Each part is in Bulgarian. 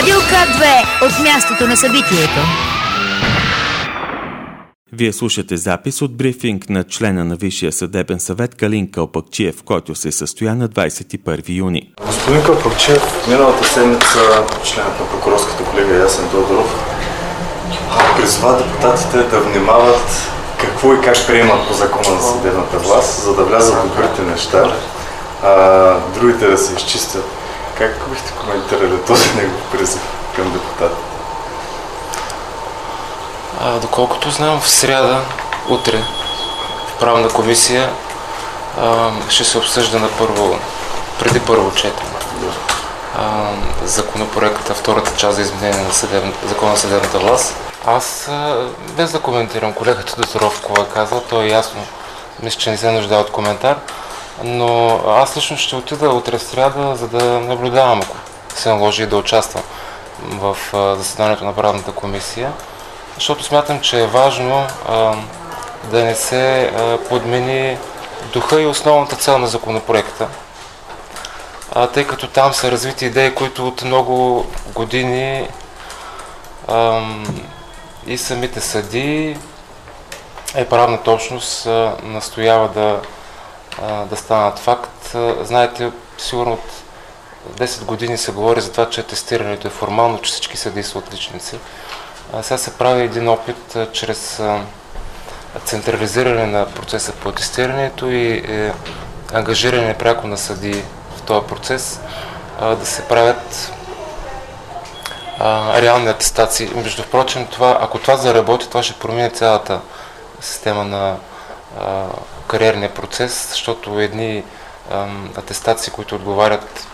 Радио К2 от мястото на събитието. Вие слушате запис от брифинг на члена на Висшия съдебен съвет Калин Калпакчиев, който се състоя на 21 юни. Господин Калпакчиев, миналата седмица членът на прокурорската колегия Ясен Тодоров призва депутатите да внимават какво и как приемат по закона за съдебната власт, за да влязат добрите неща, а другите да се изчистят. Как бихте коментирали този негов призив към депутатите? Доколкото знам, в сряда, утре, в правна комисия ще се обсъжда преди първо четене законопроекта, втората част за изменение на закона на съдебната власт. Аз, без да коментирам колегата Тодоров, какво е казал, то е ясно, мисля, че не се нуждае от коментар, но аз лично ще отида утре в сряда, за да наблюдавам, ако се наложи да участвам в заседанието на правната комисия, защото смятам, че е важно да не се подмени духа и основната цел на законопроекта, тъй като там са развити идеи, които от много години и самите съдии и правната общност настоява да станат факт. Знаете, сигурно от 10 години се говори за това, че атестирането е формално, че всички съдии са отличници. Сега се прави един опит чрез централизиране на процеса по атестирането и ангажиране пряко на съдии в този процес да се правят реални атестации. Между впрочем, ако това заработи, това ще промени цялата система на кариерния процес, защото едни атестации, които отговарят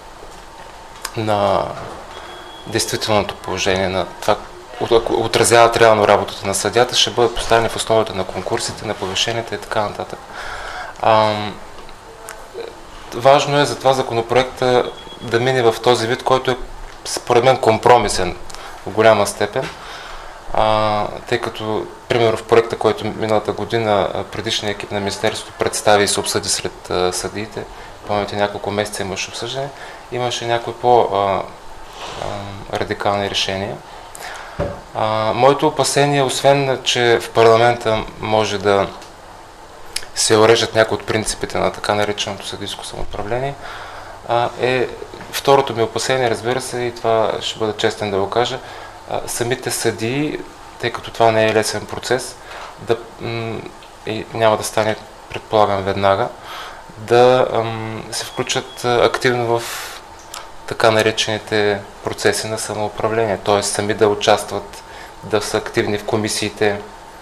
на действителното положение, на това, отразяват реално работата на съдията, ще бъдат поставени в основата на конкурсите, на повишенията и така нататък. Важно е за това законопроекта да мине в този вид, който е според мен компромисен в голяма степен, тъй като, примерно в проекта, който миналата година предишният екип на Министерството представи и се обсъди сред съдиите, помните, няколко месеца имаше обсъждане, имаше някои по-радикални решения. Моето опасение, освен че в парламента може да се уреждат някои от принципите на така нареченото съдийско самоуправление, е второто ми опасение, разбира се, и това ще бъда честен да го кажа, самите съдии, тъй като това не е лесен процес, и няма да стане, предполагам, веднага, да се включат активно в така наречените процеси на самоуправление, т.е. сами да участват, да са активни в комисиите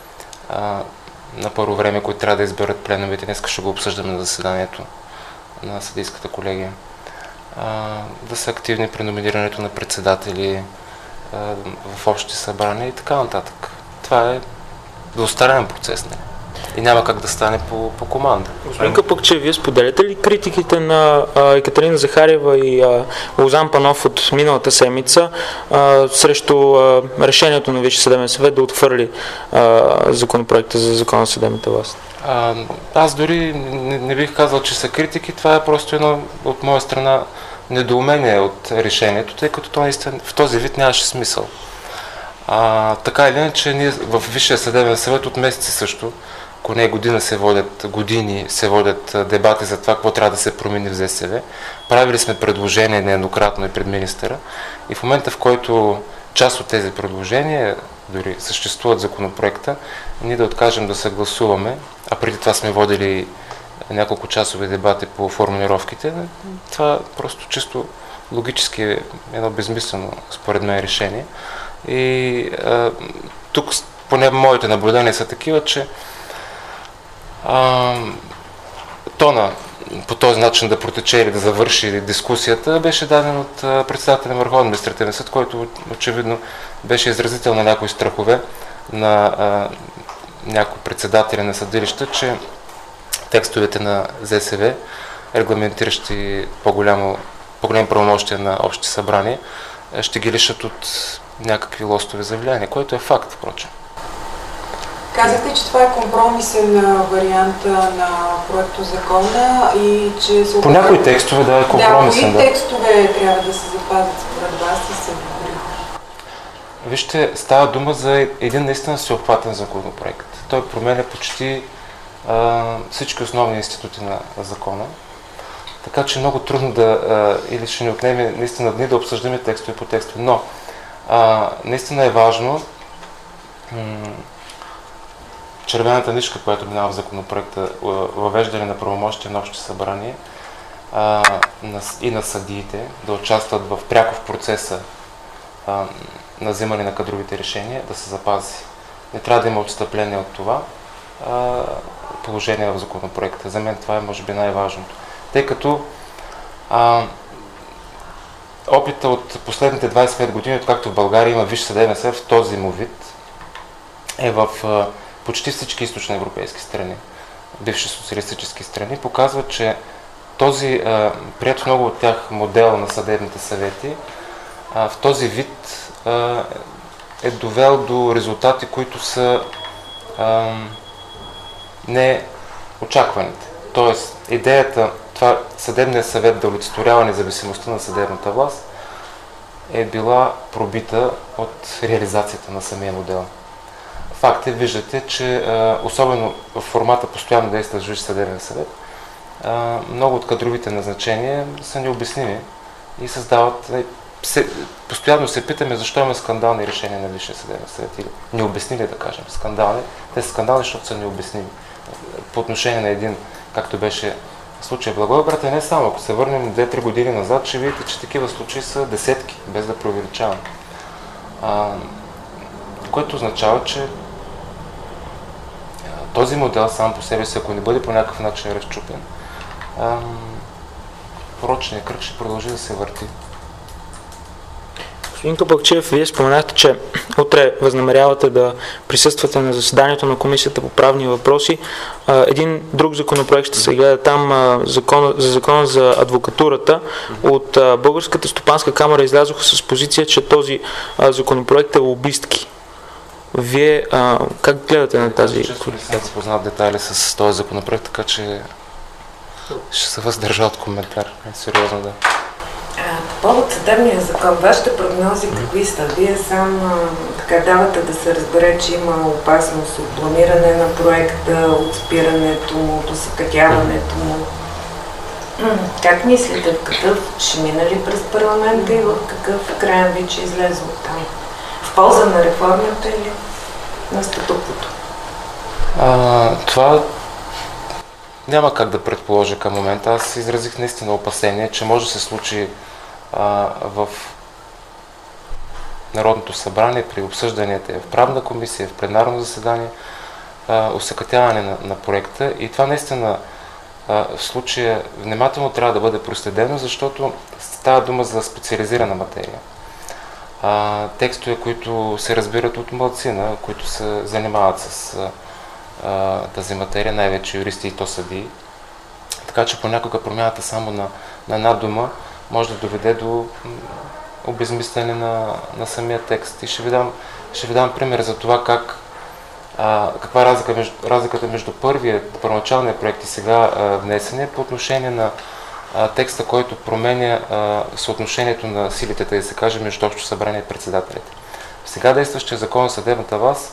на първо време, които трябва да изберат пленумите. Днес ще го обсъждаме на заседанието на съдийската колегия. Да са активни при номинирането на председатели в общи събрания и така нататък. Това е двустранен процес, не? И няма как да стане по команда. Господин Калпакчиев, вие споделяте ли критиките на Екатерина Захариева и Лозан Панов от миналата седмица срещу решението на Висшия съдебен съвет да отхвърли законопроекта за закона на съдебната власт? Аз дори не бих казал, че са критики. Това е просто едно от моя страна недоумение от решението, тъй като то наистина в този вид нямаше смисъл. Така или иначе, ние в Висшия съдебен съвет от месеци също, ако не години се водят дебати за това, какво трябва да се промени в ЗСВ. Правили сме предложения нееднократно и пред министъра и в момента, в който част от тези предложения дори съществуват в законопроекта, ние да откажем да съгласуваме, а преди това сме водили няколко часови дебати по формулировките, това просто чисто логически е едно безмислено, според мен, решение. И тук поне моите наблюдения са такива, че тона по този начин да протече или да завърши дискусията беше даден от председателя на Върховен административен съд, който очевидно беше изразител на някои страхове на някои председатели на съдилища, че текстовете на ЗСВ, регламентиращи по-големи правомощия на общи събрания, ще ги лишат от някакви лостови за влияние, което е факт, впрочем. Казахте, че това е компромисен вариант на проектозакона и че се... По някои текстове да е компромисен. Кои текстове трябва да се запазят според вас и са добри? Вижте, става дума за един наистина всеобхватен законопроект. Той променя почти всички основни институти на закона. Така че много трудно или ще ни отнеме наистина дни да обсъждаме текстове по текстове. Но наистина е важно червената нишка, която минава в законопроекта, въвеждане на правомощия на общи събрания и на съдиите да участват пряко в процеса на вземане на кадровите решения, да се запази. Не трябва да има отстъпление от това положение в законопроекта. За мен това е може би най-важното. Тъй като опита от последните 25 години, откакто в България има Висш съдебен съвет в този му вид, е в почти всички източноевропейски страни, бивши социалистически страни, показва, че този приет в много от тях модел на съдебните съвети в този вид е довел до резултати, които са не очакваните. Тоест, идеята това съдебният съвет да олицетворява независимостта на съдебната власт е била пробита от реализацията на самия модел. Факт е, виждате, че особено в формата постоянно действащ Висш съдебен съвет, много от кадровите назначения са необясними и създават... Постоянно се питаме защо има скандални решения на Висшия съдебен съвет или необясними, да кажем, скандални. Те са скандални, защото са необясними. По отношение на един, както беше случай в Благоевград, не само. Ако се върнем 2-3 години назад, ще видите, че такива случаи са десетки, без да преувеличавам. Което означава, че този модел сам по себе си, ако не бъде по някакъв начин разчупен, порочният кръг ще продължи да се върти. Господин Капакчиев, вие споменахте, че утре възнамерявате да присъствате на заседанието на Комисията по правни въпроси. Един друг законопроект ще се гледа там, закона за адвокатурата. От Българската стопанска камара излязоха с позиция, че този законопроект е лобистки. Вие как гледате на тази? Често не съм запознат детайли с този законопроект, така че ще се въздържа от коментар. Сериозно да. По повод съдебния закон, вашите прогнози какви са? Вие сам така давате да се разбере, че има опасност от планиране на проекта, от спирането му, от осакатяването му. Как мислите, в какъв ще мине ли през парламента и в какъв краен вид ще излезе от там? В полза на реформата или на статуквото? Това няма как да предположа към момента. Аз изразих наистина опасение, че може да се случи в Народното събрание при обсъжданията в правна комисия, в пленарно заседание, осакатяване на проекта. И това наистина в случая внимателно трябва да бъде проследено, защото става дума за специализирана материя. Текстове, които се разбират от малцина, които се занимават с тази материя, най-вече юристи и то съдии. Така че понякога промяната само на една дума може да доведе до обезмисляне на самия текст. И ще ви дам пример за това каква е разликата между първоначалния проект и сега внесения по отношение на текста, който променя съотношението на силите, да се каже, между Общо събрание и председателите. В сега действащия закон за съдебната власт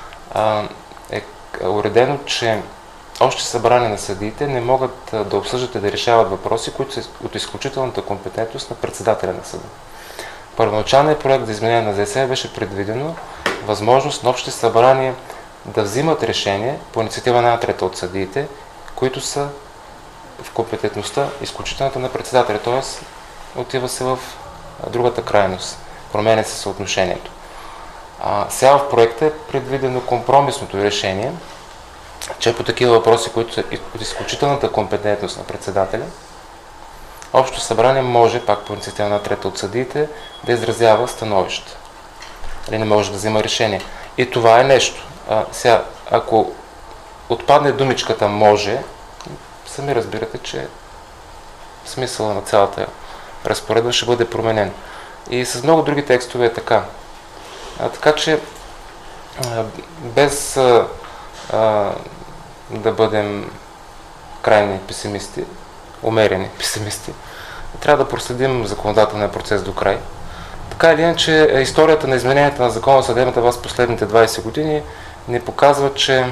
е уредено, че общи събрания на съдиите не могат да обсъждат и да решават въпроси, които са от изключителната компетентност на председателя на съда. Първоначалният проект за изменение на ЗС беше предвидено възможност на общи събрания да взимат решение по инициатива на 1/3 от съдиите, които са в компетентността изключителната на председателя, т.е. отива се в другата крайност, променя се съотношението. Сега в проекта е предвидено компромисното решение, че по такива въпроси, които са от изключителната компетентност на председателя, Общо събрание може, пак по инициатива на 1/3 от съдиите, да изразява становище. Или не може да взима решение. И това е нещо. Сега, ако отпадне думичката може, сами разбирате, че смисъла на цялата разпоредба ще бъде променен. И с много други текстове е така. Така че без да бъдем крайни песимисти, умерени песимисти. Трябва да проследим законодателния процес до край. Така или иначе, историята на измененията на закона за съдебната власт последните 20 години ни показва, че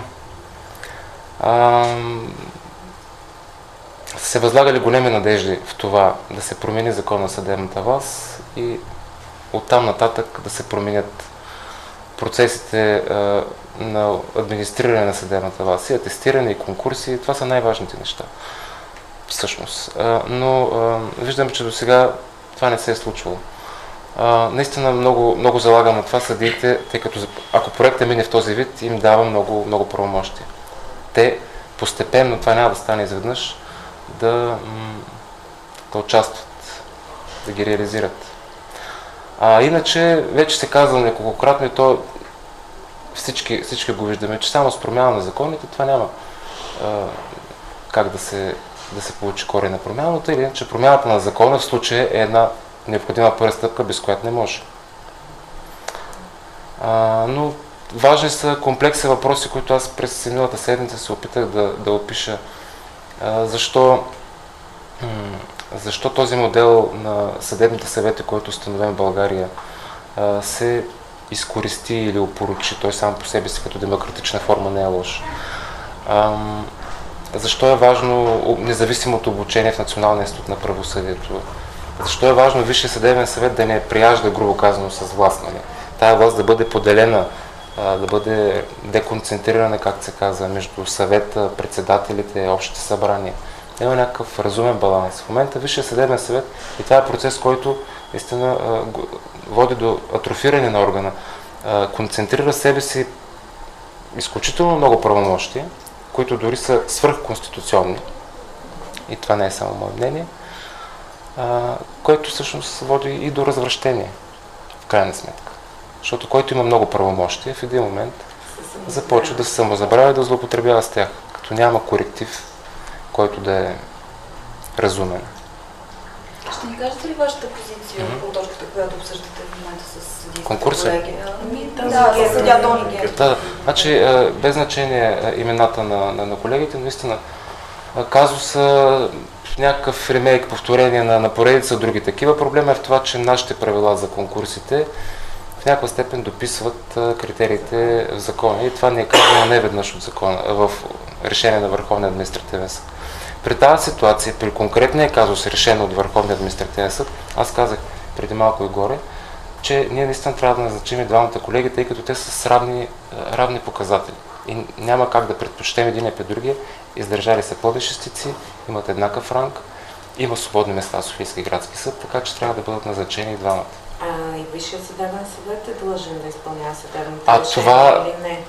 се възлагали големи надежди в това да се промени закон на съдебната власт и оттам нататък да се променят процесите на администриране на съдебната власт, и атестиране, и конкурси. Това са най-важните неща, всъщност. Но виждам, че до сега това не се е случвало. Наистина много залагам на това съдиите, тъй като ако проектът мине в този вид, им дава много правомощия. Те постепенно, това няма да стане изведнъж, да участват, да ги реализират. Иначе, вече се казва неколкократно и то всички го виждаме, че само с промяна на законите това няма как да се получи коренна промяна, но тъй или иначе промяната на закона в случая е една необходима първа стъпка, без която не може. Но важни са комплексни въпроси, които аз през миналата седмица се опитах да опиша. Защо този модел на съдебните съвети, който установен в България, се изкористи или опорочи, той сам по себе си като демократична форма не е лош. Защо е важно независимото обучение в Националния институт на правосъдието? Защо е важно Висшия съдебен съвет да не прияжда, грубо казано, с власт? Нали? Тая власт да бъде поделена, да бъде деконцентрирана, както се казва, между съвета, председателите, общите събрания. Има някакъв разумен баланс. В момента Висшия съдебен съвет, и това е процес, който наистина води до атрофиране на органа, концентрира себе си изключително много правомощия, които дори са свръхконституционни, и това не е само мое мнение, което всъщност води и до развращение, в крайна сметка. Защото който има много правомощия, в един момент започва да се самозабравя и да злоупотребява с тях, като няма коректив, който да е разумен. Ще ни кажете ли вашата позиция по точката, която обсъждате в момента с съдийските колеги? Да, съдия Тони Гер. Да, значи без значение имената на колегите, наистина казуса в някакъв ремейк, повторение на поредица други такива. Проблема е в това, че нашите правила за конкурсите в някаква степен дописват критериите в закона, и това не е казано неведнъж от закона, в решение на Върховния административен съд. При тази ситуация, при конкретния казус, решен от Върховния административен съд, аз казах преди малко и горе, че ние наистина трябва да назначим и двамата колеги, тъй като те са с равни показатели. И няма как да предпочетем един пред другия. Издържали се пълни шестици, имат еднакъв ранг, има свободни места в Софийски градски съд, така че трябва да бъдат назначени и двамата. И Висшия съдебен съвет е длъжен да изпълнява съдебните решения или не?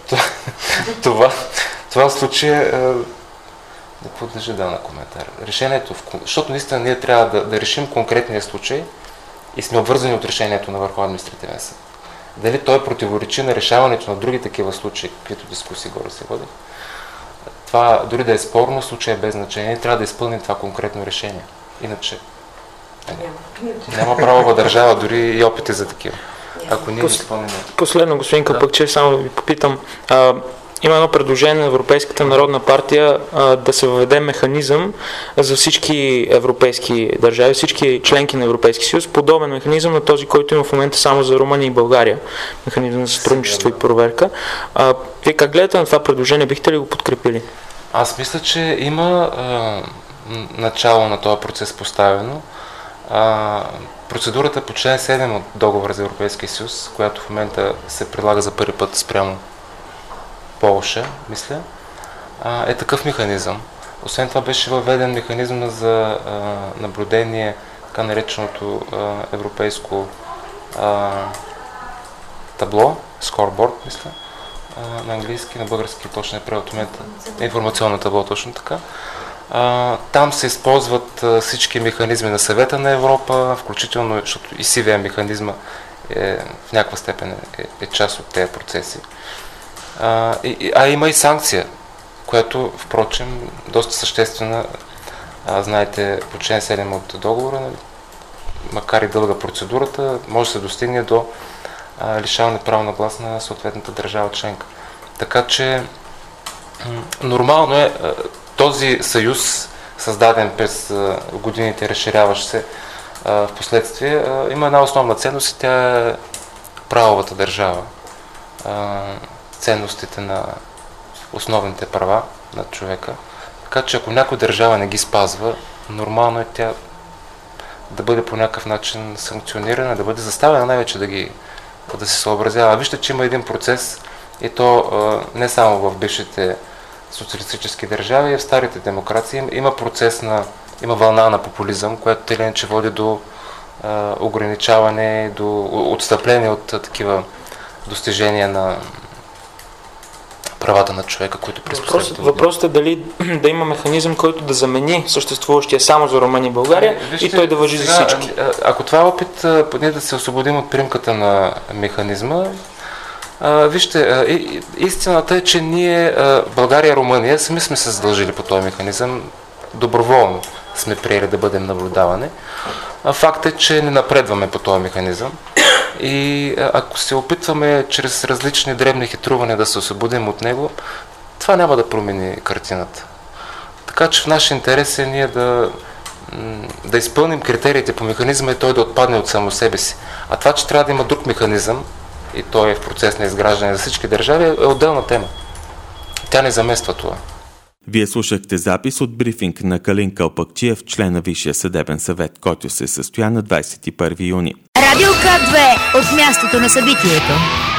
Това в случая не подлежи на коментар. Решението, защото наистина ние трябва да решим конкретния случай и сме обвързани от решението на Върховния административен съд. Дали той противоречи на решаването на други такива случаи, каквито дискусии горе се водят. Това, дори да е спорно, случай е без значение, трябва да изпълним това конкретно решение. Иначе няма правова държава, дори и опити за такива. Ако ние изпълним... Последно, господин Капъкчев, само да ви попитам. Има едно предложение на Европейската народна партия да се въведе механизъм за всички европейски държави, всички членки на Европейския съюз, подобен механизъм на този, който има в момента само за Румъния и България. Механизъм за сътрудничество и проверка. Вие как гледате на това предложение? Бихте ли го подкрепили? Аз мисля, че има начало на този процес поставено. Процедурата по член 7 от договора за Европейския съюз, която в момента се предлага за първи път спрямо Полша, мисля, е такъв механизъм. Освен това беше въведен механизъм за наблюдение, така нареченото европейско табло, scoreboard, мисля, на английски, на български точно е превод в момента, информационно табло, точно така. Там се използват всички механизми на Съвета на Европа, включително, защото и CVM механизма в някаква степен е част от тези процеси. Има и санкция, която, впрочем, доста съществена, знаете, по член 7 от договора, макар и дълга процедурата, може да се достигне до лишаване право на глас на съответната държава членка. Така че Нормално е този съюз, създаден през годините, разширяващ се в последствие, има една основна ценност и тя е правовата държава. Ценностите на основните права на човека. Така че ако някоя държава не ги спазва, нормално е тя да бъде по някакъв начин санкционирана, да бъде заставена най-вече да се съобразява. Вижте, че има един процес и то не само в бившите социалистически държави, и в старите демокрации има процес има вълна на популизъм, която теленче води до ограничаване, до отстъпление от такива достижения на правата на човека, които през последните години. Въпросът е дали да има механизъм, който да замени съществуващия само за Румъния и България и той да важи за всички. Ако това е опит ние да се освободим от примката на механизма, вижте, истината е, че ние, България и Румъния, сами сме се задължили по този механизъм, доброволно сме приели да бъдем наблюдавани. Факт е, че не напредваме по този механизъм и ако се опитваме чрез различни дребни хитрувания да се освободим от него, това няма да промени картината. Така че в наш интерес е ние да изпълним критериите по механизма и той да отпадне от само себе си. А това, че трябва да има друг механизъм и той е в процес на изграждане за всички държави, е отделна тема. Тя не замества това. Вие слушахте запис от брифинг на Калин Калпакчиев, член на Висшия съдебен съвет, който се състоя на 21 юни. Радио К2 от мястото на събитието.